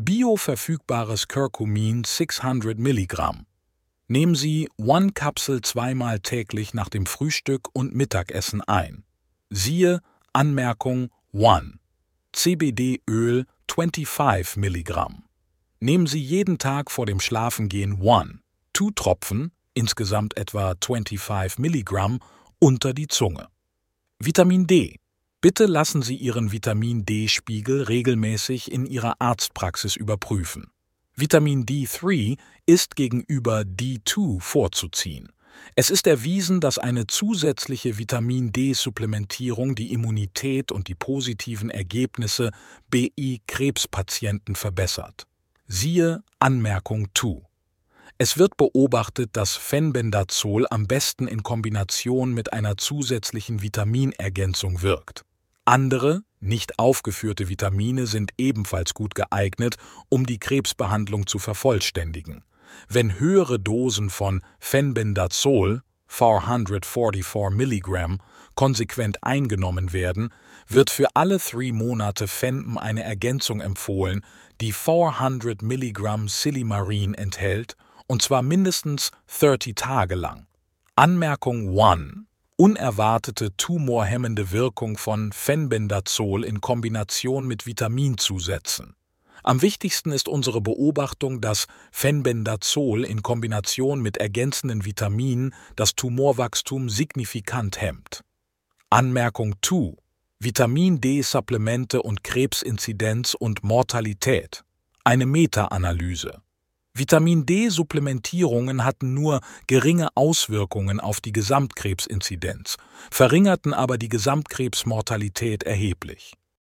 Bioverfügbares Curcumin 600 Milligramm. Nehmen Sie 1 Kapsel zweimal täglich nach dem Frühstück und Mittagessen ein. Siehe Anmerkung 1. CBD-Öl 25 Milligramm. Nehmen Sie jeden Tag vor dem Schlafengehen 2 Tropfen, insgesamt etwa 25 Milligramm, unter die Zunge. Vitamin D. Bitte lassen Sie Ihren Vitamin-D-Spiegel regelmäßig in Ihrer Arztpraxis überprüfen. Vitamin D3 ist gegenüber D2 vorzuziehen. Es ist erwiesen, dass eine zusätzliche Vitamin-D-Supplementierung die Immunität und die positiven Ergebnisse BI-Krebspatienten verbessert. Siehe Anmerkung 2. Es wird beobachtet, dass Fenbendazol am besten in Kombination mit einer zusätzlichen Vitaminergänzung wirkt. Andere, nicht aufgeführte Vitamine sind ebenfalls gut geeignet, um die Krebsbehandlung zu vervollständigen. Wenn höhere Dosen von Fenbendazol 444 Milligramm konsequent eingenommen werden, wird für alle 3 Monate Fenben eine Ergänzung empfohlen, die 400 Milligramm Silimarin enthält, und zwar mindestens 30 Tage lang. Anmerkung 1. Unerwartete tumorhemmende Wirkung von Fenbendazol in Kombination mit Vitaminzusätzen. Am wichtigsten ist unsere Beobachtung, dass Fenbendazol in Kombination mit ergänzenden Vitaminen das Tumorwachstum signifikant hemmt. Anmerkung 2. Vitamin-D-Supplemente und Krebsinzidenz und Mortalität. Eine Meta-Analyse. Vitamin-D-Supplementierungen hatten nur geringe Auswirkungen auf die Gesamtkrebsinzidenz, verringerten aber die Gesamtkrebsmortalität erheblich.